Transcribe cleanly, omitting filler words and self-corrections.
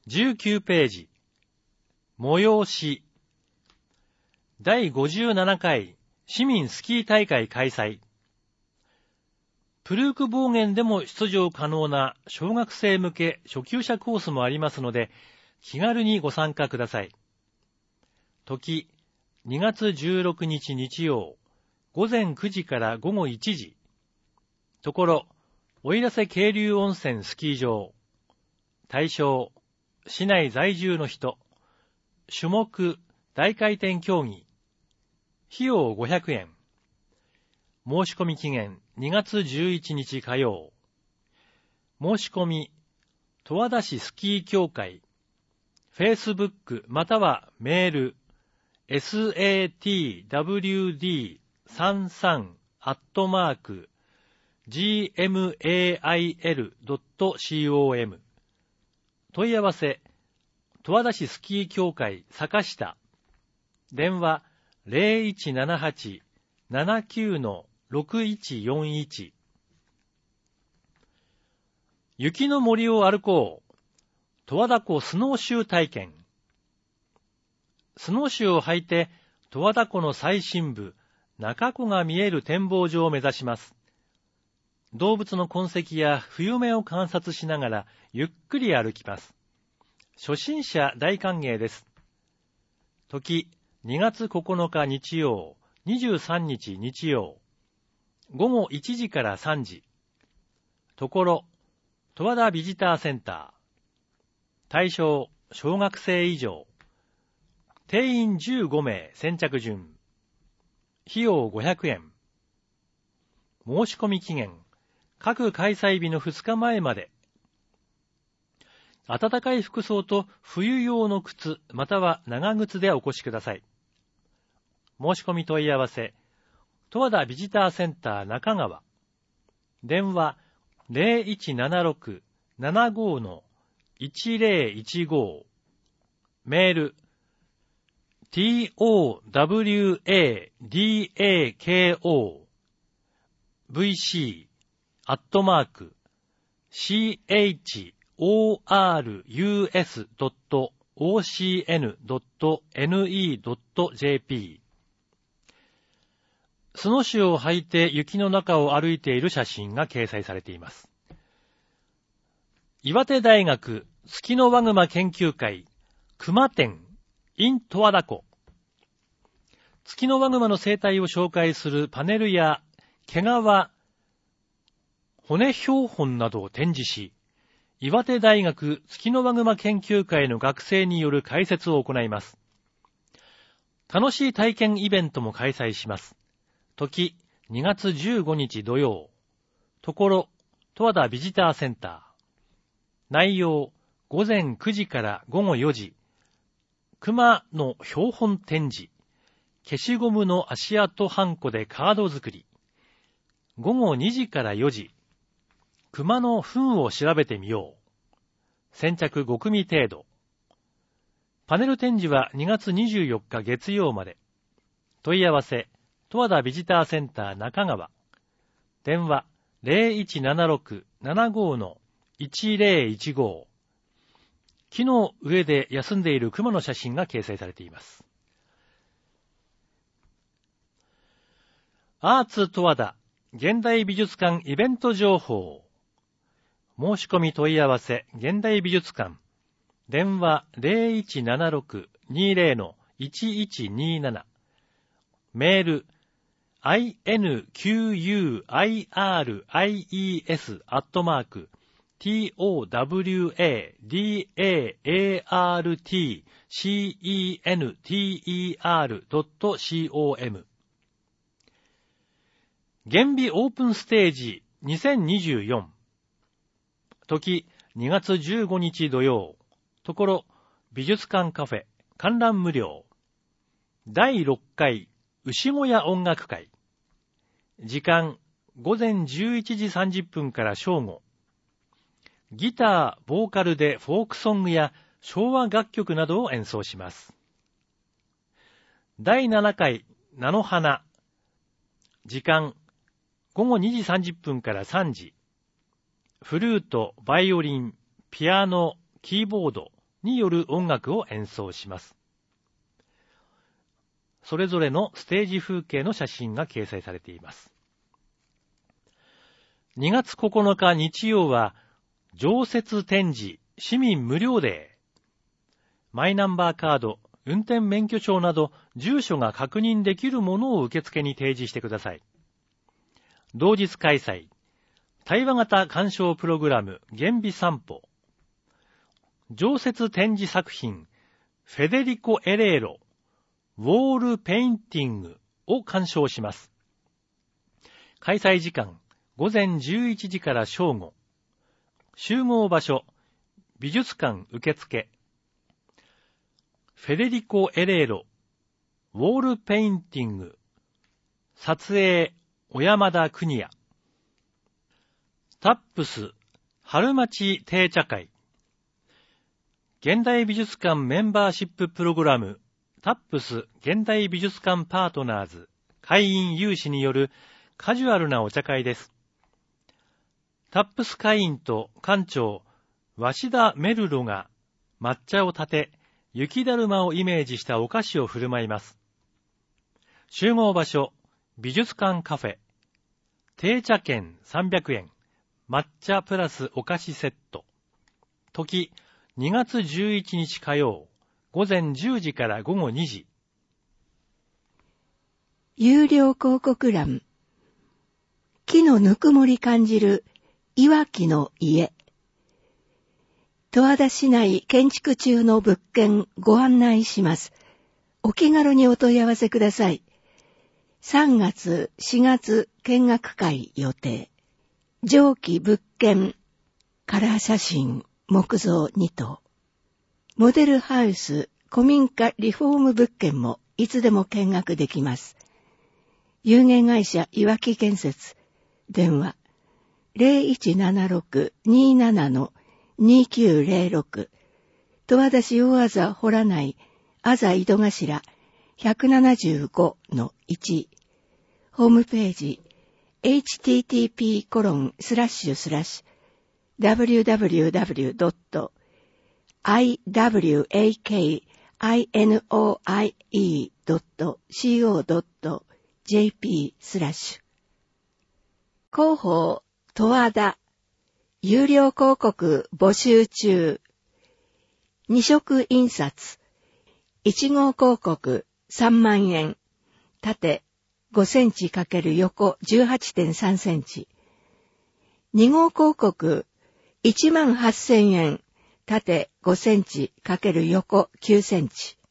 19ページ。催し。第57回市民スキー大会開催。プルークボーゲンでも出場可能な小学生向け初級者コースもありますので、気軽にご参加ください。時、2月16日日曜、午前9時から午後1時。ところ、奥入瀬渓流温泉スキー場。対象、市内在住の人。種目、大回転競技。費用500円。申し込み期限2月11日火曜。申し込み、十和田市スキー協会、Facebook またはメール、satwd33@gmail.com 問い合わせ、十和田市スキー協会坂下。電話0178-79-6141。雪の森を歩こう。十和田湖スノーシュー体験。スノーシューを履いて、十和田湖の最深部、中湖が見える展望所を目指します。動物の痕跡や冬目を観察しながら、ゆっくり歩きます。初心者大歓迎です。時、2月9日日曜、23日日曜。午後1時から3時。ところ、十和田ビジターセンター。対象、小学生以上。定員15名先着順。費用500円。申し込み期限、各開催日の2日前まで。暖かい服装と冬用の靴または長靴でお越しください。申し込み問い合わせ、十和田ビジターセンター中川。電話0176-75-1015。メール、towavc@chorus.ocn.ne.jp。スノーシューを履いて雪の中を歩いている写真が掲載されています。岩手大学月のワグマ研究会熊展 in 十和田湖。月のワグマの生態を紹介するパネルや毛皮、骨標本などを展示し、岩手大学月のワグマ研究会の学生による解説を行います。楽しい体験イベントも開催します。時、2月15日土曜。ところ、十和田ビジターセンター。内容、午前9時から午後4時。熊の標本展示。消しゴムの足跡ハンコでカード作り。午後2時から4時。熊の糞を調べてみよう。先着5組程度。パネル展示は2月24日月曜まで。問い合わせ、十和田ビジターセンター中川。電話0176-75-1015。木の上で休んでいる熊の写真が掲載されています。アーツ十和田現代美術館イベント情報。申し込み問い合わせ現代美術館。電話0176-20-1127。メールinquiries@towadartcenter.com。厳美オープンステージ2024。時2月15日土曜。ところ、美術館カフェ、観覧無料。第6回、牛小屋音楽会。時間、午前11時30分から正午。ギター、ボーカルでフォークソングや昭和楽曲などを演奏します。第7回、菜の花。時間、午後2時30分から3時。フルート、バイオリン、ピアノ、キーボード、 による音楽を演奏します。それぞれのステージ風景の写真が掲載されています。2月9日日曜は、常設展示市民無料デー。マイナンバーカード、運転免許証など住所が確認できるものを受付に提示してください。同日開催、対話型鑑賞プログラム厳美散歩。常設展示作品、フェデリコ・エレーロ、ウォールペインティングを鑑賞します。開催時間、午前11時から正午。集合場所、美術館受付。フェデリコ・エレーロ、ウォールペインティング。撮影、小山田邦也。タップス、春町定茶会。現代美術館メンバーシッププログラム、タップス現代美術館パートナーズ会員有志によるカジュアルなお茶会です。タップス会員と館長、鷲田メルロが抹茶を立て、雪だるまをイメージしたお菓子を振る舞います。集合場所、美術館カフェ。定茶券300円。抹茶プラスお菓子セット。時、2月11日火曜、午前10時から午後2時。 有料広告欄。木のぬくもり感じるいわきの家。十和田市内建築中の物件ご案内します。お気軽にお問い合わせください。3月、4月見学会予定。上記物件、カラー写真、木造2棟。モデルハウス、古民家リフォーム物件もいつでも見学できます。有限会社いわき建設。電話 0176-27-2906 十和田市大字洞内字井戸頭 175-1 ホームページ http://www.iwakinoie.co.jp/ 広報十和田有料広告募集中。2色印刷1号広告3万円縦5センチ×横 18.3 センチ2号広告1万8000円縦5センチ×横9センチ